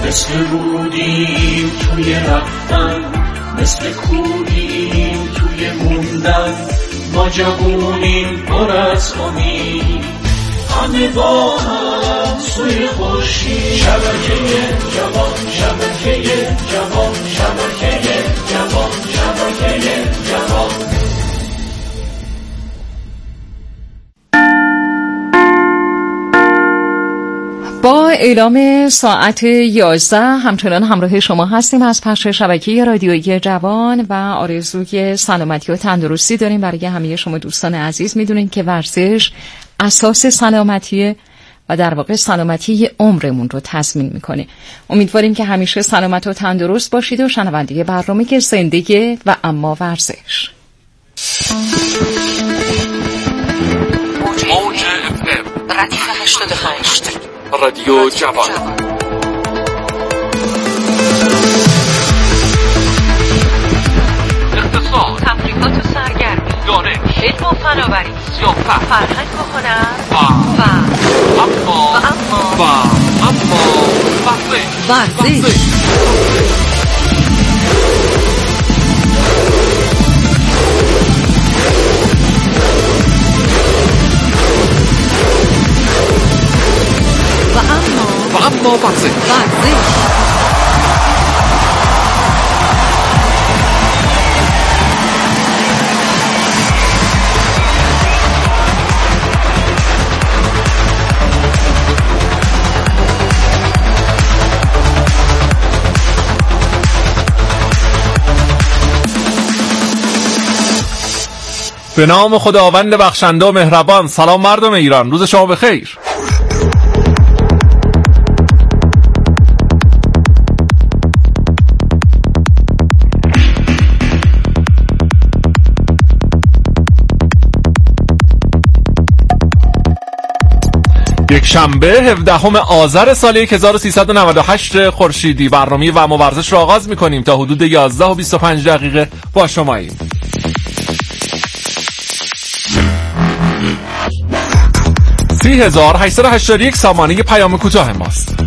مثل رودیم توی رفتن، مثل کودیم توی موندن، ما جوونیم پر از امید، همه با هم سوی خورشید. شبکه جوان، شبکه جوان، شبکه جوان، شبکه جوان. با اعلام ساعت 11 همچنان همراه شما هستیم از پخش شبکه رادیویی جوان و آرزوی سلامتی و تندرستی داریم برای همه شما دوستان عزیز. میدونین که ورزش اساس سلامتیه و در واقع سلامتی عمرمون رو تضمین میکنه. امیدواریم که همیشه سلامت و تندرست باشید و شنونده برنامه که زندگی و اما ورزش. موج FM ردیف 88 رادیو جوان. اقتصاد، تفریحات و سرگرمی، دانش، علم و فناوری، سیاست، فرهنگ و هنر و اما ورزش. به نام خداوند بخشنده و مهربان. سلام مردم ایران، روز شما بخیر. یک شنبه 17 آذر سال 1398 خورشیدی برنامه و اما ورزش را آغاز می‌کنیم. تا حدود 11:25 با شماییم. 3881 سامانه پیام کوتاه ماست.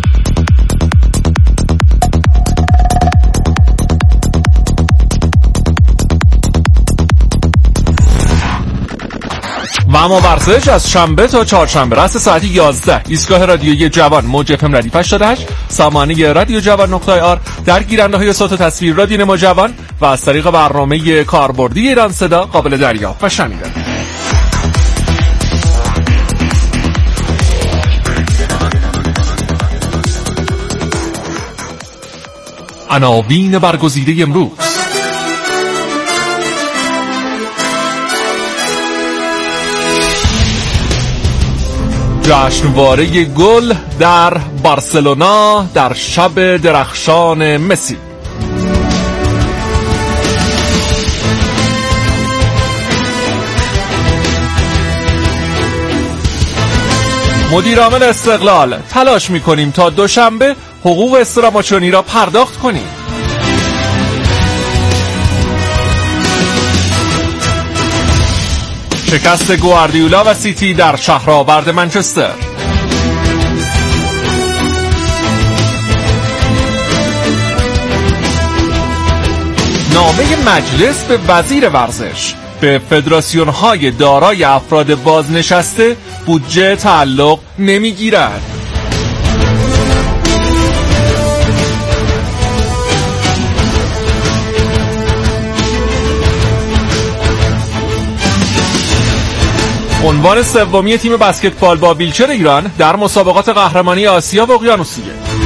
و اما ورزش از شنبه تا چهارشنبه رأس ساعت 11 ایستگاه رادیویی جوان موج FM ردیف 88 سامانه رادیو جوان .ir در گیرنده‌های صوت و تصویر رادیو نما جوان و از طریق برنامه کاربردی ایران صدا قابل دریافت و شنیدن. عناوین برگزیده امروز: جشنواره گل در بارسلونا در شب درخشان مسی. مدیرعامل استقلال: تلاش می‌کنیم تا دوشنبه حقوق استراماچونی را پرداخت کنیم. شکست گواردیولا و سیتی در شهرآورد منچستر. نامه مجلس به وزیر ورزش: به فدراسیون‌های دارای افراد بازنشسته بودجه تعلق نمی‌گیرد. عنوان سومی تیم بسکتبال با ویلچر ایران در مسابقات قهرمانی آسیا و اقیانوسیه.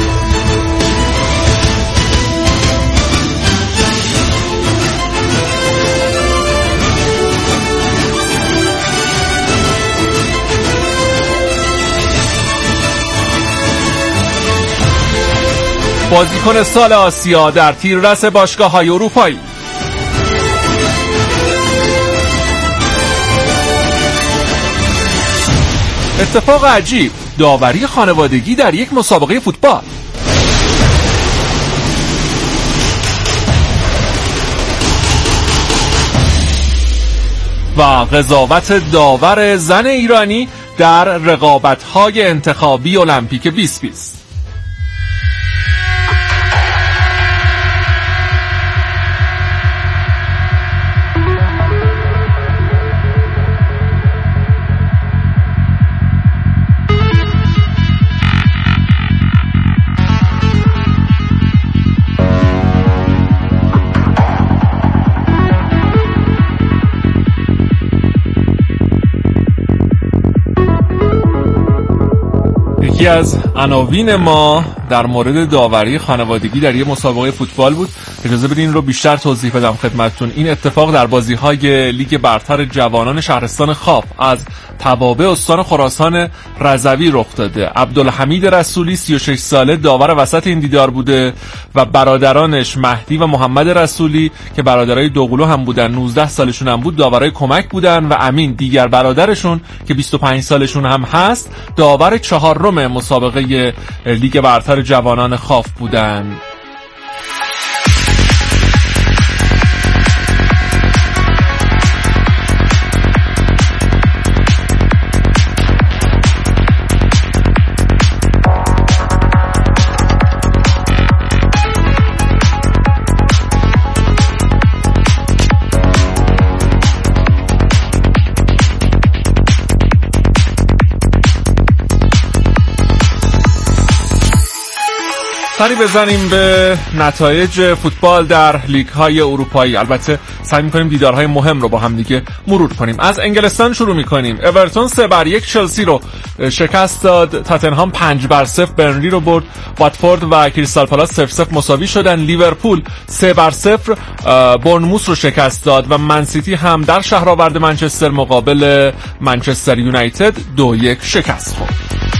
بازیکن سال آسیا در تیررس باشگاه‌های اروپایی. اتفاق عجیب، داوری خانوادگی در یک مسابقه فوتبال. و قضاوت داور زن ایرانی در رقابت‌های انتخابی المپیک 2020. یکی از عناوین ما در مورد داوری خانوادگی در یه مسابقه فوتبال بود. اجازه بدین رو بیشتر توضیح بدم خدمتتون. این اتفاق در بازی‌های لیگ برتر جوانان شهرستان خاف از توابع استان خراسان رضوی رخ داده. عبدالحمید رسولی 36 ساله داور وسط این دیدار بوده و برادرانش مهدی و محمد رسولی که برادرای دوقلو هم بودن، 19 سالشون هم بود، داورای کمک بودن و امین دیگر برادرشون که 25 سالشون هم هست داور چهارم مسابقه لیگ برتر جوانان خاف بودن. سری بزنیم به نتایج فوتبال در لیگ‌های اروپایی. البته سعی می‌کنیم دیدارهای مهم رو با هم دیگه مرور کنیم. از انگلستان شروع می‌کنیم. اورتون 3-1 چلسی رو شکست داد. تاتنهام 5-0 برنلی رو برد. واتفورد و کریستال پالاس 0-0 مساوی شدن. لیورپول 3-0 بورنموث رو شکست داد و منسیتی هم در شهرآورد منچستر مقابل منچستر یونایتد 2-1 شکست خورد.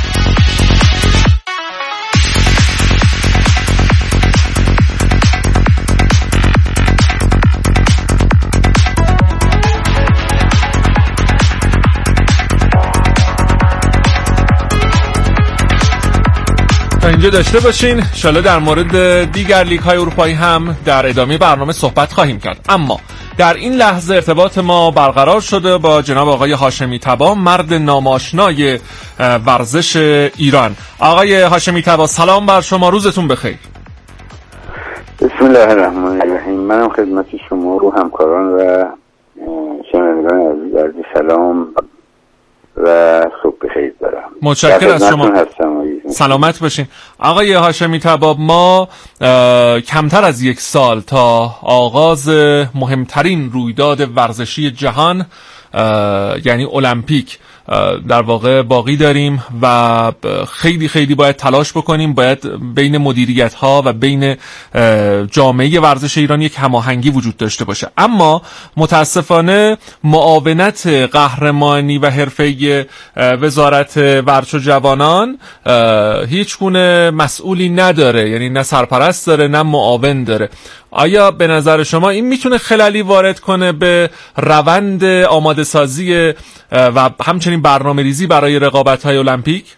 تا اینجا داشته باشین. انشالله در مورد دیگر لیگ های اروپایی هم در ادامه برنامه صحبت خواهیم کرد. اما در این لحظه ارتباط ما برقرار شده با جناب آقای هاشمی تبا، مرد ناماشنای ورزش ایران. آقای هاشمی تبا سلام بر شما، روزتون بخیر. بسم الله الرحمن الرحیم. منم خدمت شما و همکاران و شنوندگان عزیز عرض سلام و صبح بخیر دارم. متشکرم از شما. سلامت باشین. آقای هاشمی تبا، ما کمتر از یک سال تا آغاز مهمترین رویداد ورزشی جهان یعنی المپیک در واقع باقی داریم و خیلی خیلی باید تلاش بکنیم. باید بین مدیریت ها و بین جامعه ورزش ایران یک هماهنگی وجود داشته باشه. اما متاسفانه معاونت قهرمانی و حرفه‌ای وزارت ورزش و جوانان هیچ گونه مسئولی نداره، یعنی نه سرپرست داره نه معاون داره. آیا به نظر شما این میتونه خللی وارد کنه به روند آماده سازی و همچنین برنامه ریزی برای رقابت‌های المپیک؟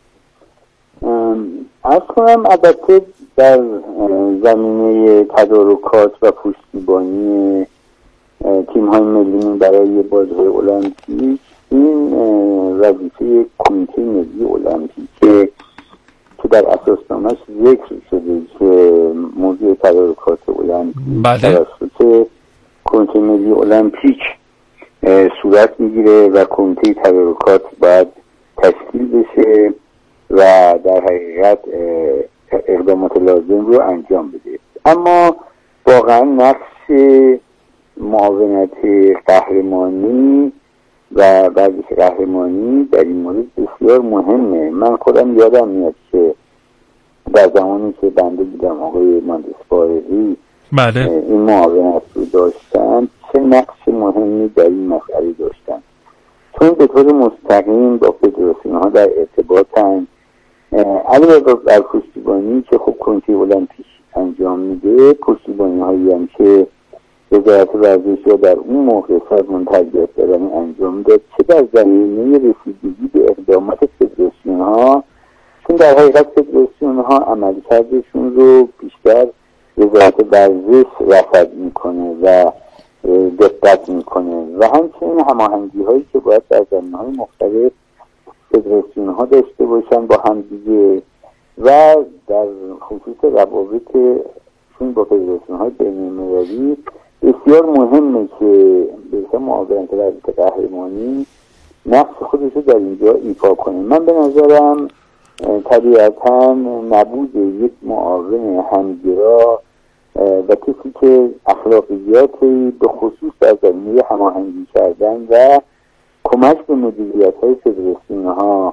از کنم البته در زمینه تدارکات و پشتیبانی تیم‌های ملی برای بازی‌های المپیک این وظیفه کمیته ملی المپیک که در اساسنامه‌اش ذکر شده که موضوع تدارکات المپیک توسط کمیته ملی المپیک صورت میگیره و کمیته تدارکات باید تشکیل بشه و در حقیقت اقدامات لازم رو انجام بده. اما واقعا نقش معاونت قهرمانی و ورزش قهرمانی در این مورد بسیار مهمه. من خودم یادم میاد که در زمانی که بنده بودم آقای مهندس فارغی این معاونت رو داشتن، چه نقش مهمی در این مسئله داشتن، چون به طور مستقیم با فدراسیون ها در ارتباطن. علاوه بر پشتیبانی که خب کمیته المپیک انجام میده، پشتیبانی هایی هم که وزارت ورزش یا در اون موقع سازمان تربیت بدنی انجام میداد، چه در زمینه رسیدگی به اقدامات فدراسیون ها، چون در حقیقت فدراسیون ها عملکردشون رو بیشتر وزارت ورزش رصد میکنه و دقت میکنه و همچنین هماهنگی هایی که باید در زمینه های مختلف فدراسیون ها داشته باشن با هم دیگه و در خصوص روابط چون با فدراسیون های بین‌المللی بسیار مهمه که به معاونت ورزش قهرمانی نقش خودش رو در اینجا ایفا کنه. من به نظرم طبیعتاً نبود یک معاون همگرا و کسی که اخلاقیاتی به خصوص در زمینه هماهنگی کردن و کمک به مدیریت های فدراسیون ها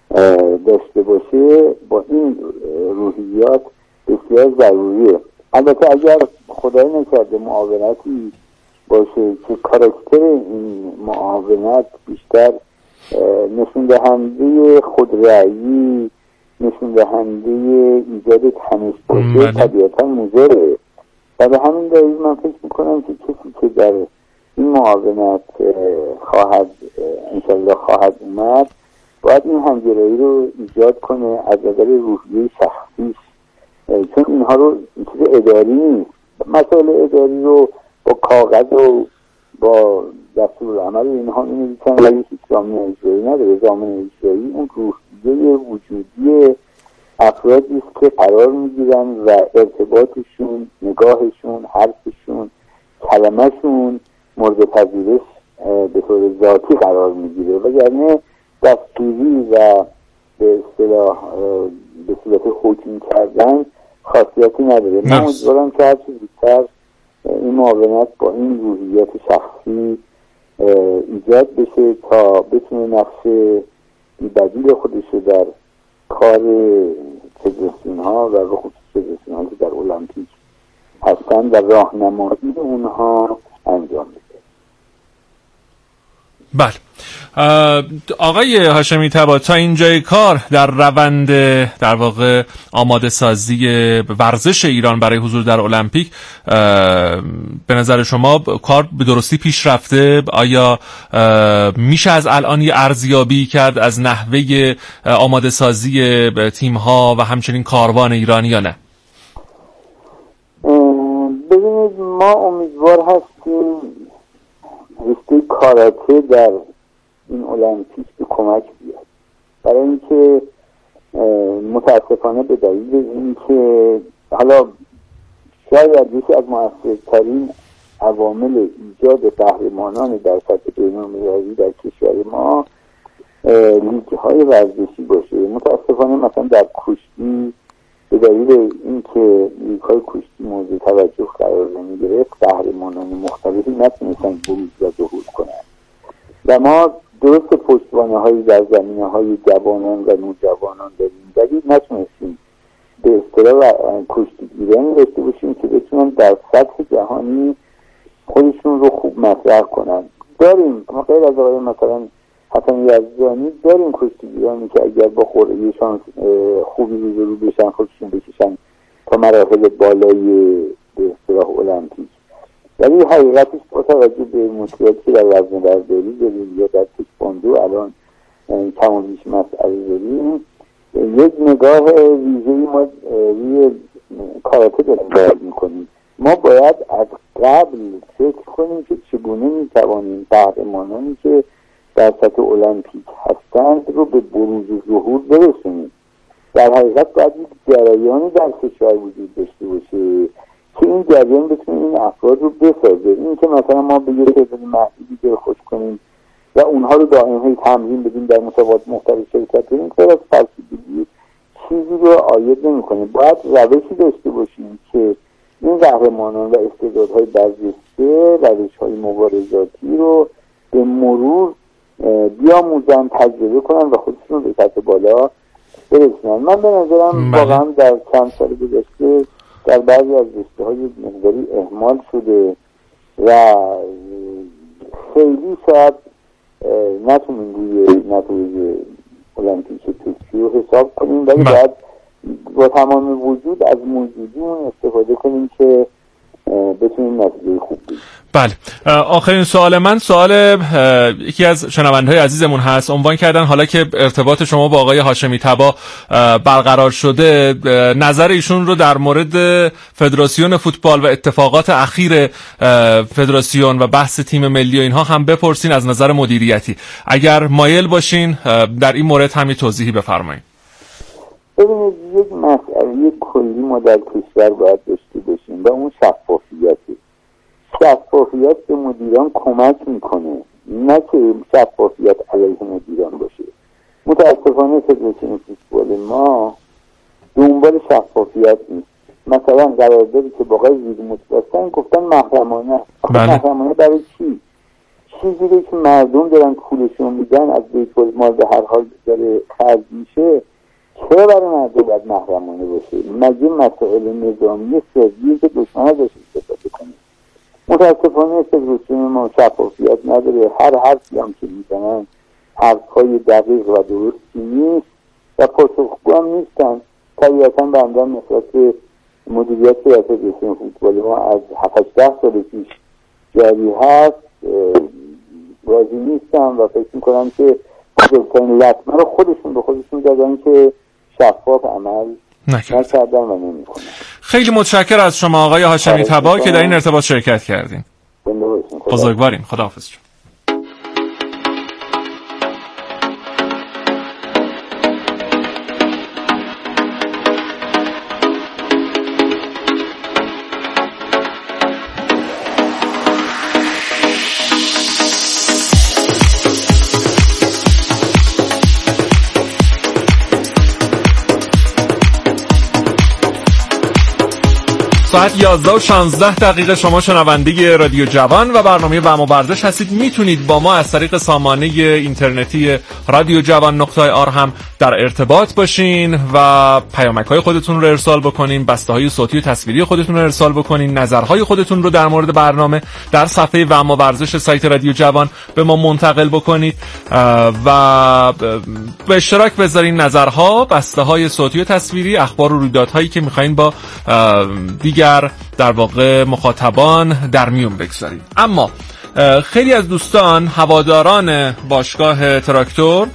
داشته باشه با این روحیات بسیار ضروریه. البته اگر خدای نکرده معاونتی باشه که کاراکتر این معاونت بیشتر نشون دهنده خودرأیی، نشون دهنده ایجاد تنش باشه، طبیعتا مضره. و به همین دلیل من فکر میکنم که کسی که در این معاونت انشالله خواهد اومد باید این همگرایی رو ایجاد کنه از نظر روحیه شخصیش، چون اینها رو چیز اداری نیست. مسائل اداری رو با کاغذ و با دستورالعمل اینها می‌نویسن ولی هیچ ضامن اجرایی نداره. ضامن اجرایی اون روحیه وجودی افرادی است که قرار میگیرن و ارتباطشون، نگاهشون، حرفشون، کلمهشون مورد پذیرش به طور ذاتی قرار میگیره، وگرنه دستوری و به اصطلاح به صورت حکم کردن خاصیتی نداره. من امیدوارم که هرچی زودتر این معاونت با این روحیات شخصی ایجاد بشه تا بتونه نقش بدیل خودش رو در کار فدراسیون‌ها و به خصوص فدراسیون‌ها که در المپیک هستن و راهنمایی اونها انجام بده. بله آقای هاشمی طبا، تا اینجای کار در روند در واقع آماده سازی ورزش ایران برای حضور در المپیک به نظر شما کار به درستی پیش رفته؟ آیا میشه از الان یه ارزیابی کرد از نحوه آماده سازی تیم‌ها و همچنین کاروان ایرانی یا نه؟ ببینید ما امیدوار هستیم رشته کاراته در این المپیک به کمک بیاد، برای اینکه متاسفانه به دلیل اینکه حالا شاید یکی از مؤثرترین عوامل ایجاد قهرمانان در سطح بین‌المللی در کشور ما لیگ‌های ورزشی باشه. متاسفانه مثلا در کشتی به دلیل اینکه لیگ‌های کشتی مورد توجه قرار نمی‌گرفت قهرمانان مختلفی نتونستن بروز و ظهور کنند و ما درست پشتوانه‌هایی در زمینه‌های جوانان و نوجوانان داریم ولی نتونستیم به اصطلاح کشتیگیرانی داشته باشیم که بتونن در سطح جهانی خودشون رو خوب مطرح کنن. داریم ما غیر از آقای مثلا حسن یزدانی داریم کشتیگیرانی که اگر با یه شانس خوبی روبرو بشن خودشون بکشن تا مراحل بالای به اصطلاح المپیک، ولی حقیقتش با توجه به مشکلاتی در وزنه‌برداری داریم یا در تکواندو الان کم و بیش مسئله داریم، یک نگاه ویژه‌ای ما روی کاراته داریم باید میکنیم. ما باید از قبل فکر کنیم که چگونه میتوانیم قهرمانانی که در سطح المپیک هستند رو به بروز و ظهور برسونیم. در حقیقت باید یک جریانی در کشور وجود داشته باشه که این جریان بتونه این افراد رو بسازه. این که مثلا ما به یک تعداد محدودی دلخوش کنیم و اونها رو دائما تمرین بدیم در مسابقات مختلف شرکت کنیم غیر از فلسفی چیزی رو عاید نمی‌کنه. باید روشی داشته باشیم که این قهرمانان و استعدادهای برجسته روش‌های مبارزاتی رو به مرور بیاموزن، تجربه کنن و خودشون به سطح بالا برسونن. من به نظرم واقعا در چند سال گذشته در بعضی از رشته‌های مقداری اهمال شده و خیلی شاید نتونیم روی نتایج المپیک توکیو حساب کنیم، ولی باید با تمام وجود از موجودیمون استفاده کنیم که بتونیم نتیجه خوب بگیریم. بله، آخرین سوال من سوال یکی از شنونده‌های عزیزمون هست. عنوان کردن حالا که ارتباط شما با آقای هاشمی طبا برقرار شده نظر ایشون رو در مورد فدراسیون فوتبال و اتفاقات اخیر فدراسیون و بحث تیم ملی و اینها هم بپرسین از نظر مدیریتی. اگر مایل باشین در این مورد هم توضیحی بفرمایید. ببینید یک مسئله کلی ما در کشور باید داشته باشیم و اون شفافیته. شفافیت به مدیران کمک میکنه، نه که شفافیت علیه مدیران باشه. متاسفانه فدراسیون فوتبال ما دنبال شفافیت نیست. مثلا قراردادی که با آقای زیدی بستن گفتن محرمانه. محرمانه برای چی؟ چیزی رو که مردم دارن پولشون میدن از بیت المال به هر حال داره خرج میشه، چرا برای مردم باید محرمانه باشه؟ مگه مسائل نظامی سری که دشمن ازش استفاده کنه؟ متاسفانه فدراسیون ما شفافیت نداره، هر حرفی هم که میزنن حرفهای دقیق و درستی نیست و پاسخگو هم نیستن. طبیعتا بنده نسبت مدیریت فدراسیون فوتبال ما از 7-10 سال پیش جاری هست راضی نیستم و فکر میکنم که بزرگترین لطمه رو خودشون به خودشون دادن که شفاف عمل نکردن و نمیکنن. خیلی متشکرم از شما آقای هاشمی تبا که در این ارتباط شرکت کردین. بزرگوارین. خداحافظ. ساعت 11:16 شما شنونده رادیو جوان و برنامه وام و ورزش هستید. میتونید با ما از طریق سامانه اینترنتی رادیو جوان .ir هم در ارتباط باشین و پیامک‌های خودتون رو ارسال بکنین، بسته‌های صوتی و تصویری خودتون رو ارسال بکنین، نظرهای خودتون رو در مورد برنامه در صفحه وام و ورزش سایت رادیو جوان به ما منتقل بکنید و به اشتراک بذارین نظرها، بسته‌های صوتی و تصویری، اخبار و رویدادهایی که می‌خواین با دیگر در واقع مخاطبان در میون بگذارید. اما خیلی از دوستان هواداران باشگاه تراکتور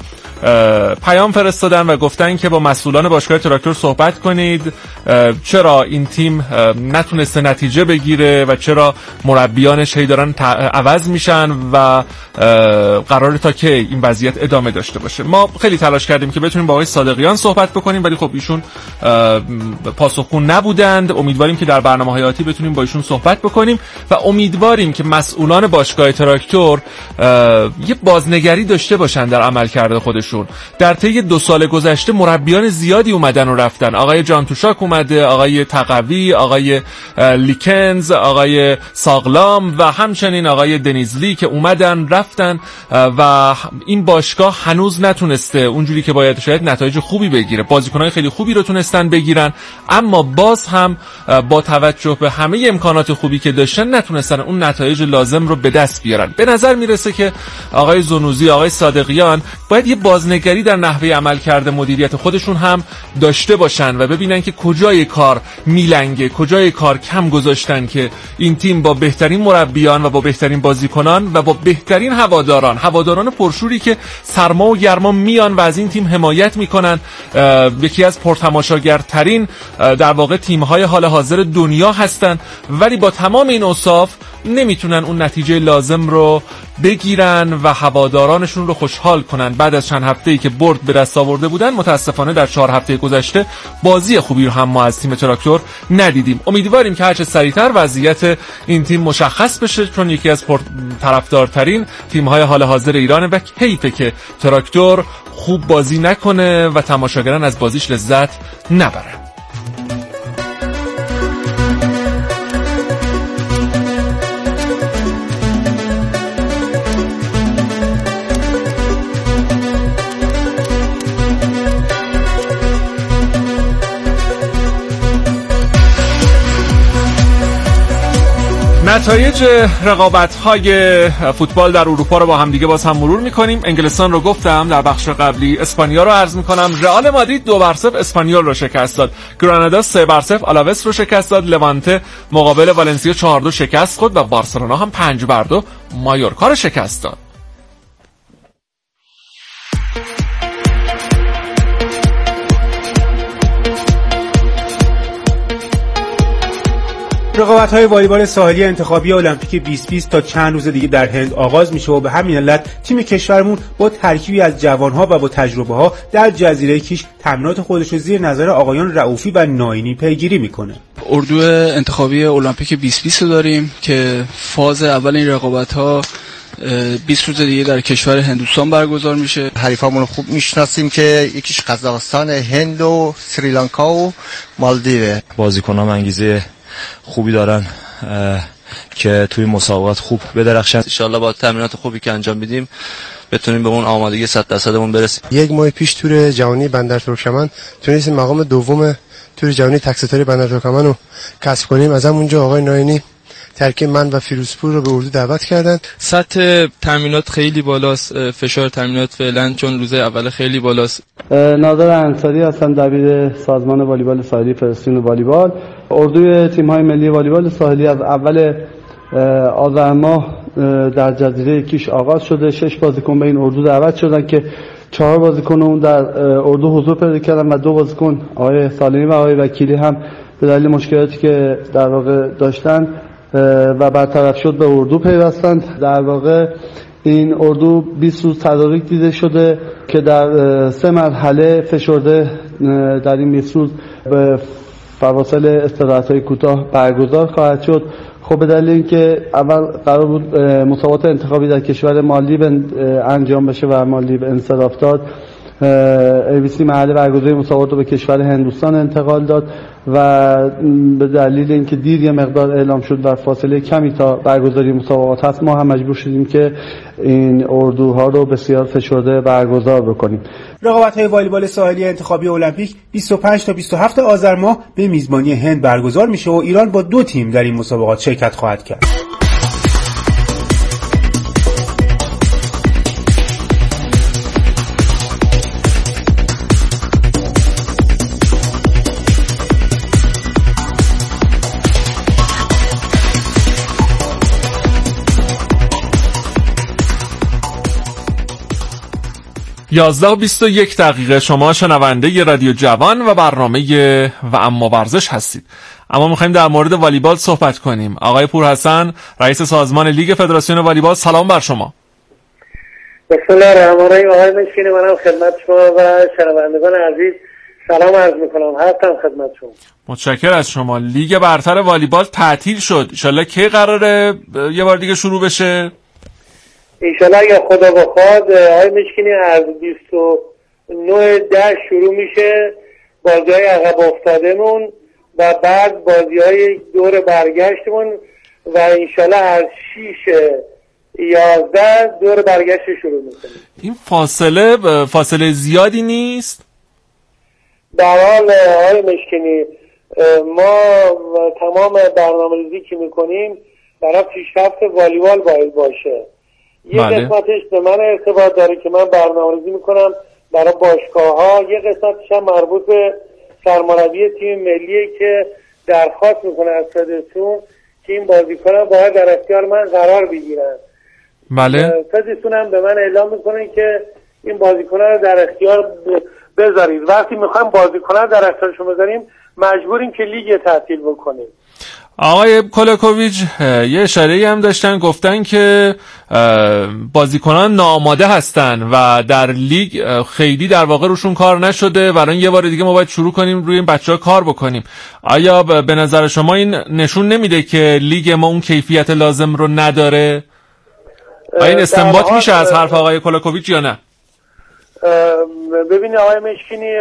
پیام فرستادن و گفتن که با مسئولان باشگاه تراکتور صحبت کنید، چرا این تیم نتونسته نتیجه بگیره و چرا مربیانش هی دارن عوض میشن و قراره تا که این وضعیت ادامه داشته باشه. ما خیلی تلاش کردیم که بتونیم با آقای صادقیان صحبت بکنیم ولی خب ایشون پاسخگو نبودند. امیدواریم که در برنامه‌های آتی بتونیم با ایشون صحبت بکنیم و امیدواریم که مسئولان باشگاه تراکتور یه بازنگری داشته باشن در عملکرد خودشون. در طی 2 سال گذشته مربیان زیادی اومدن و رفتن. آقای جان توشاک اومده، آقای تقوی، آقای لیکنز، آقای ساغلام و همچنین آقای دنیزلی که اومدن رفتن و این باشگاه هنوز نتونسته اونجوری که باید شاید نتایج خوبی بگیره. بازیکن‌های خیلی خوبی رو تونستن بگیرن اما باز هم با توجه به همه امکانات خوبی که داشتن نتونستن اون نتایج لازم رو به دست بیارن. به نظر میرسه که آقای زنوزی، آقای صادقیان باید یه بازنگری در نحوه عملکرد مدیریت خودشون هم داشته باشن و ببینن که کجای کار میلنگه، کجای کار کم گذاشتن که این تیم با بهترین مربیان و با بهترین بازیکنان و با بهترین هواداران پرشوری که سرما و گرما میان و از این تیم حمایت میکنن، یکی از پرتماشاگرترین در واقع تیم‌های حال حاضر دنیا هستن، ولی با تمام این اوصاف نمیتونن اون نتیجه لازم رو بگیرن و هوادارانشون رو خوشحال کنن. بعد از چند هفته‌ای که برد به دست آورده بودن متاسفانه در 4 هفته گذشته بازی خوبی رو هم ما از تیم تراکتور ندیدیم. امیدواریم که هرچه سریعتر وضعیت این تیم مشخص بشه چون یکی از طرفدارترین تیم‌های حال حاضر ایرانه و حیفه که تراکتور خوب بازی نکنه و تماشاگران از بازیش لذت نبرن. نتایج رقابت‌های فوتبال در اروپا رو با هم دیگه باز هم مرور می‌کنیم. انگلستان رو گفتم در بخش قبلی، اسپانیا رو عرض می‌کنم. رئال مادرید 2-0 اسپانیول رو شکست داد. گرانادا 3-0 آلاوس رو شکست داد. لوانته مقابل والنسیا 4-2 شکست خورد و بارسلونا هم 5-2 مایورکا رو شکست داد. رقابت‌های والیبال ساحلی انتخابی المپیک 2020 تا چند روز دیگه در هند آغاز میشه و به همین علت تیم کشورمون با ترکیبی از جوان‌ها و با تجربه‌ها در جزیره کیش تمرینات خودش رو زیر نظر آقایان رؤوفی و ناینی پیگیری میکنه. اردو انتخابی المپیک 2020 رو داریم که فاز اول این رقابت‌ها 20 روز دیگه در کشور هندوستان برگزار میشه. حریفامون رو خوب میشناسیم که یکیش قزاقستان، هند و سریلانکا و مالدیو. بازیکنان انگیزه خوبی دارن، که توی مسابقات خوب بدرخشن. ان شاءالله با تمرینات خوبی که انجام میدیم بتونیم به اون آمادگی 100%مون برسیم. یک ماه پیش تور جهانی بندر ترکمن تونستیم مقام دوم تور جهانی تک‌ستاره بندر ترکمن رو کسب کنیم. از همونجا آقای ناینی ترکیب من و فیروزپور رو به اردو دعوت کردن. سطح تامینات خیلی بالاست، فشار تامینات فعلا چون روز اول خیلی بالاست. ناظر انصاری هستم، دبیر سازمان والیبال ساحلی فلسطین والیبال. اردوی تیم‌های ملی والیبال ساحلی از اول آذر ماه در جزیره کیش آغاز شده. 6 بازیکن به این اردو دعوت شدن که 4 بازیکن اون در اردو حضور پیدا کردن و 2 بازیکن آقای سالمی و آقای وکیلی هم به دلیل مشکلاتی که در واقع داشتن و برطرف شد به اردو پیوستند. در واقع این اردو 20 روز تدارک دیده شده که در 3 مرحله فشرده در این 20 روز به فواصل استراحت‌های کوتاه برگزار خواهد شد. خب به دلیل اینکه اول قرار بود مسابقات انتخابی در کشور مالدیو انجام بشه و مالدیو انصراف داد، ABC محل برگزاری مسابقات رو به کشور هندوستان انتقال داد و به دلیل اینکه دیر یه مقدار اعلام شد و فاصله کمی تا برگزاری مسابقات هست، ما هم مجبور شدیم که این اردوها رو بسیار فشرده برگزار بکنیم. رقابت‌های والیبال ساحلی انتخابی المپیک 25 تا 27 آذر ماه به میزبانی هند برگزار میشه و ایران با 2 تیم در این مسابقات شرکت خواهد کرد. یازده و 21 دقیقه. شما شنونده رادیو جوان و برنامه و اما ورزش هستید. اما میخوایم در مورد والیبال صحبت کنیم. آقای پورحسن، رئیس سازمان لیگ فدراسیون والیبال، سلام بر شما. بسم الله الرحمن الرحیم. آقای مشکینی، منم خدمت شما و شنوندگان عزیز سلام عرض میکنم. هستم خدمت شما. متشکرم از شما. لیگ برتر والیبال تعطیل شد. انشالله کی قراره یه بار دیگه شروع بشه؟ انشالله اگه خدا بخواد آقای مشکینی از 29/10 شروع میشه بازی‌های عقب افتادهمون و بعد بازی‌های دور برگشتمون و انشالله از 6/11 دور برگشت شروع میکنیم. این فاصله زیادی نیست؟ در حال آقای مشکینی ما تمام برنامه‌ریزی که میکنیم برای پیشرفت والیبال باید باشه. یه قسمتش به من ارتباط داره که من برنامه‌ریزی میکنم برای باشگاه‌ها، یه قسمتش هم مربوط به سرمربی تیم ملیه که درخواست میکنه از فدراسیون که این بازیکن‌ها باید در اختیار من قرار بگیرن. بله. فدراسیون هم به من اعلام میکنه که این بازیکن‌ها رو در اختیار بذارید. وقتی میخوایم بازیکن‌ها رو در اختیارشون بذاریم مجبوریم که لیگ تعطیل بکنیم. آقای کولاکوویچ یه اشاره‌ای هم داشتن، گفتن که بازیکنان ناآماده هستن و در لیگ خیلی در واقع روشون کار نشده و الان یه بار دیگه ما باید شروع کنیم روی این بچه‌ها کار بکنیم. آیا به نظر شما این نشون نمیده که لیگ ما اون کیفیت لازم رو نداره؟ آیا این استنباط میشه از حرف آقای کولاکوویچ یا نه؟ ببینید آقای مشکینی،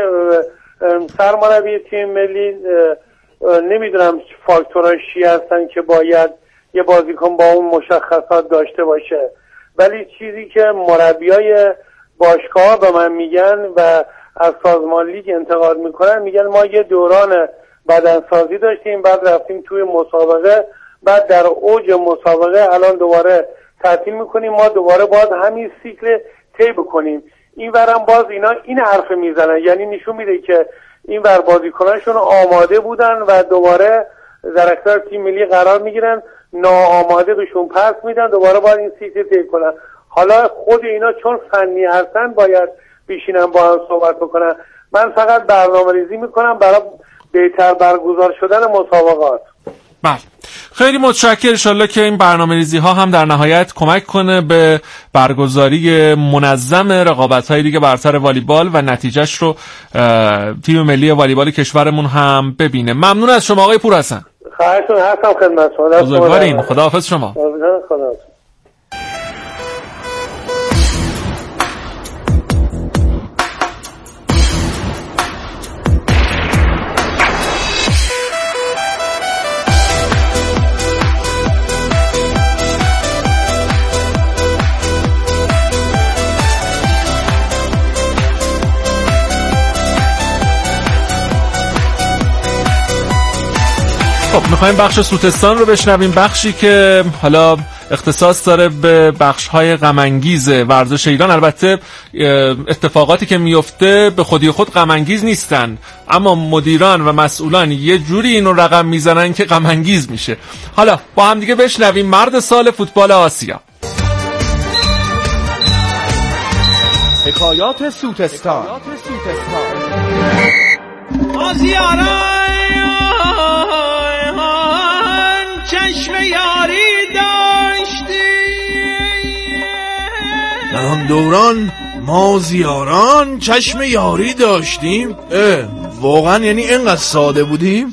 سرمربی تیم ملی نمیدونم فاکتورهای چی هستن که باید یه بازیکن با اون مشخصات داشته باشه، ولی چیزی که مربیای باشگاه به من میگن و از سازمان لیگ انتقاد میکنن، میگن ما یه دوران بدنسازی داشتیم، بعد رفتیم توی مسابقه، بعد در اوج مسابقه الان دوباره تعطیل میکنیم، ما دوباره باز همین سیکل طی بکنیم. این ورم باز اینا این حرف میزنن، یعنی نشون میده که این ور بازیکنانشون آماده بودن و دوباره در اختیار تیم ملی قرار میگیرن، ناآماده بهشون پس میدن، دوباره باید این سیکل طی کنن. حالا خود اینا چون فنی هستن باید بشینن با هم صحبت بکنن. من فقط برنامه‌ریزی میکنم برای بهتر برگزار شدن مسابقات. بله، خیلی متشکرم. انشالله که این برنامه‌ریزی ها هم در نهایت کمک کنه به برگزاری منظم رقابت‌های لیگ برتر والیبال و نتیجهش رو تیم ملی والیبال کشورمون هم ببینه. ممنون از شما آقای پورحسن. خواهشون هستم خدمت شما. بزرگوارین. خداحافظ شما. خداحافظ. خب میخوایم بخش سوتستان رو بشنویم، بخشی که حالا اختصاص داره به بخش‌های غم‌انگیز ورزش ایران. البته اتفاقاتی که میفته به خودی خود غم‌انگیز نیستن، اما مدیران و مسئولان یه جوری اینو رقم میزنن که غم‌انگیز میشه. حالا با هم دیگه بشنویم مرد سال فوتبال آسیا. حکایات سوتستان. آسیاران چشم یاری داشتی، در آن دوران ما زیاران چشم یاری داشتیم. واقعا یعنی اینقدر ساده بودیم؟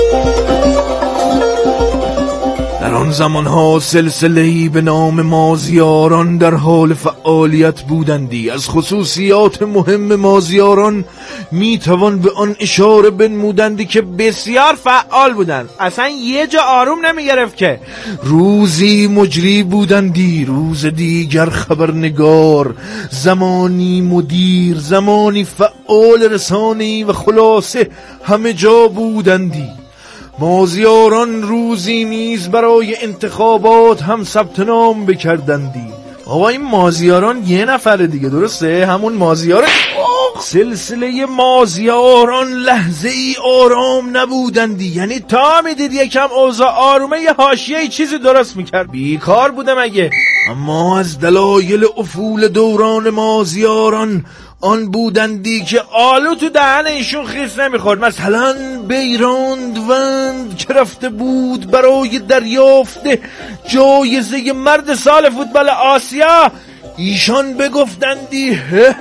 در آن زمانها سلسله‌ای به نام مازیاران در حال فعالیت بودندی. از خصوصیات مهم مازیاران میتوان به آن اشاره بنمودندی که بسیار فعال بودند، اصلا یه جا آروم نمیگرفت که. روزی مجری بودندی، روز دیگر خبرنگار، زمانی مدیر، زمانی فعال رسانه‌ای و خلاصه همه جا بودندی. مازیاران روزی نیز برای انتخابات هم ثبت نام بکردندی. آقا این مازیاران یه نفر دیگه، درسته؟ همون مازیار. سلسله مازیاران لحظه ای آرام نبودندی، یعنی تا میدید یکم اوضاع آرومه یه حاشیه چیزی درست میکرد. بیکار بودم اگه. اما از دلایل افول دوران مازیاران آن بودندی که آلو تو دهن ایشون خیس نمیخورد. مثلا بیراندوند که رفته بود برای دریافت جایزه مرد سال فوتبال آسیا، ایشان بگفتندی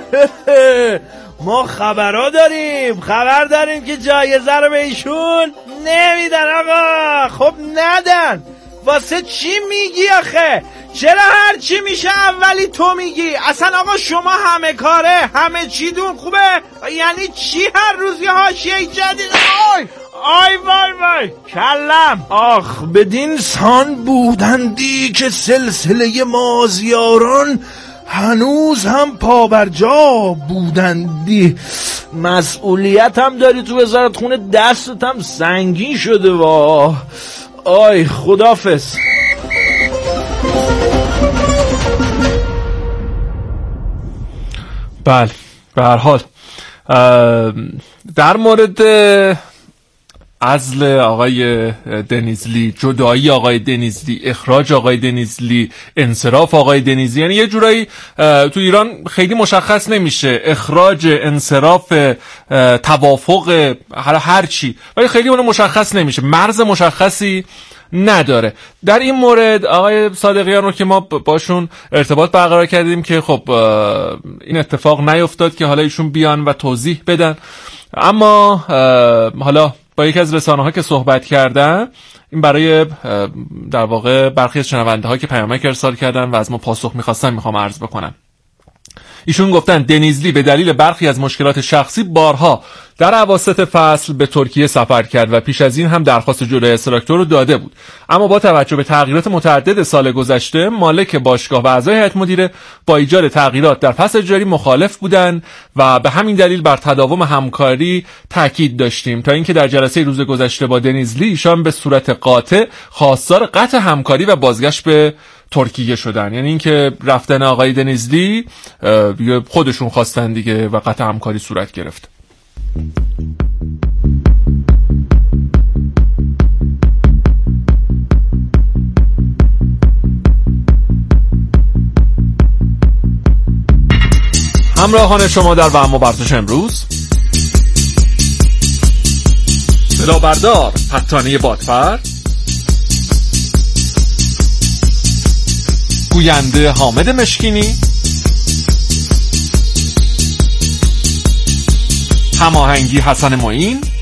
ما خبر داریم که جایزه رو به ایشون نمیدن. آقا خب ندن، واسه چی میگی آخه؟ چرا هر چی میشه اولی تو میگی؟ اصلا آقا شما همه کاره، همه چی دون خوبه، یعنی چی هر روز یه حاشیه جدید؟ آی وای کلم. آخ بدین سان بودندی که سلسله مازیاران هنوز هم پابرجا بودندی. مسئولیت هم داری تو وزارت خونه، دستت هم سنگین شده. آی خدافظ. بله به هر حال در مورد عزل آقای دنیزلی، جدایی آقای دنیزلی، اخراج آقای دنیزلی، انصراف آقای دنیزلی، یعنی یه جورایی تو ایران خیلی مشخص نمیشه اخراج، انصراف، توافق، هر چی، ولی خیلی اون مشخص نمیشه، مرز مشخصی نداره. در این مورد آقای صادقیان رو که ما باشون ارتباط برقرار کردیم که خب این اتفاق نیفتاد که حالا ایشون بیان و توضیح بدن، اما حالا با یکی از رسانه‌ها که صحبت کردن، این برای در واقع برخی از شنونده ها که پیامک ارسال کردن و از ما پاسخ میخوام عرض بکنم. ایشون گفتن دنیزلی به دلیل برخی از مشکلات شخصی بارها در اواسط فصل به ترکیه سفر کرد و پیش از این هم درخواست جلوی استراکتور رو داده بود، اما با توجه به تغییرات متعدد سال گذشته مالک باشگاه و اعضای هیئت مدیره با ایجاد تغییرات در فصل جاری مخالف بودند و به همین دلیل بر تداوم همکاری تاکید داشتیم، تا اینکه در جلسه روز گذشته با دنیزلی ایشان به صورت قاطع خواستار قطع همکاری و بازگشت به ترکیه شدن. یعنی اینکه رفتن آقای دنیزلی خودشون خواستن دیگه و قطع همکاری صورت گرفت. همراهان شما در و اما ورزش امروز، صدا بردار پتانی بادفر، گوینده حامد مشکینی، هماهنگی حسن معین،